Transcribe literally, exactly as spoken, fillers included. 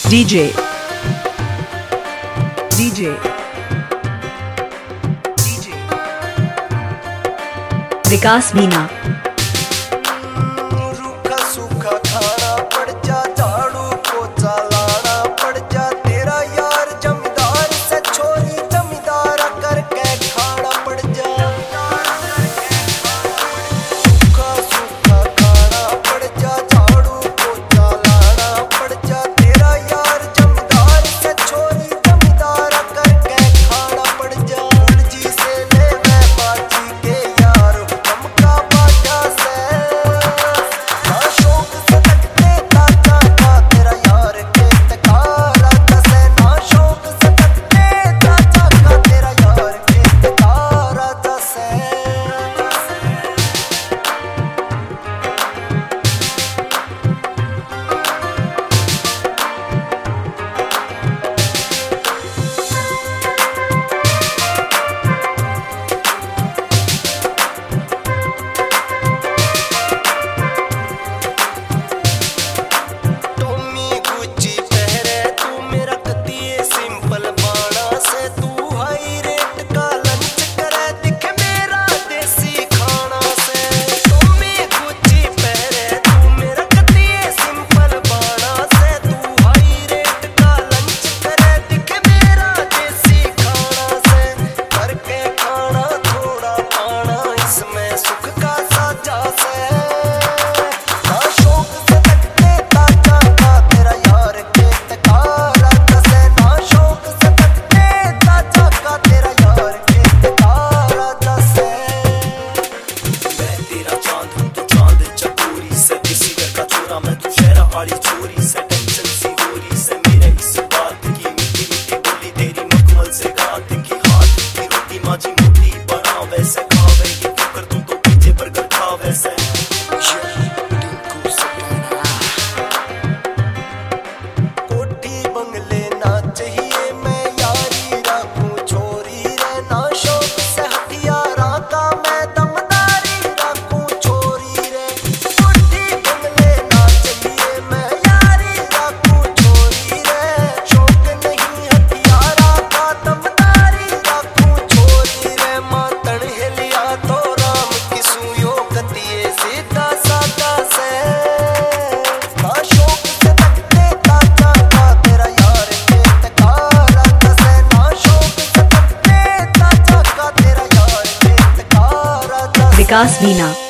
DJ DJ DJ Vikas Meena. रूखा सूखा खाना पड़ जा, झाड़ू पोछा लाना पड़ जा, तेरा यार जमींदार से छोरी जमींदार करके खाना पड़ जा। रूखा सूखा खाना पड़ जा, झाड़ू पोछा लाना पड़ जा, तेरा यार जमींदार से छोरी जमींदार करके खाना पड़ जा। जी से ले मैं बाजी के यार हुक्म का बाजा से, ना शौक से तकते ताजा का तेरा यार के तकारा दसे, ना शौक से तकते ताजा का तेरा यार के तकारा दसे। चोरी से टेंशन सी गोरी से मेरे इस बात की मीठी मीठी बोली तेरी मखमल से रात की हाथ की रोटी माजी मोटी बना वैसे खा वैसे कर तू तो पीछे बर्गर खा वैसे। कोठी बंगले ना चाहिए मैं यारी रखूं छोरी रे, ना शौक से हथियारा का मैं दमदारी रखूं छोरी रे। कोठी बंगले ना चाहिए मैं यारी रखूं छोरी रे, शौक नहीं हथियारा का दमदारी रखूं छोरी रे। मातन हिलिया तो राम की सुयो गतिए सीधा सादा से, ना शौक से तकते ताजा का तेरा यार के तकारा दसे, ना शौक से तकते ताजा का तेरा यार के तकारा दसे। विकास मीना।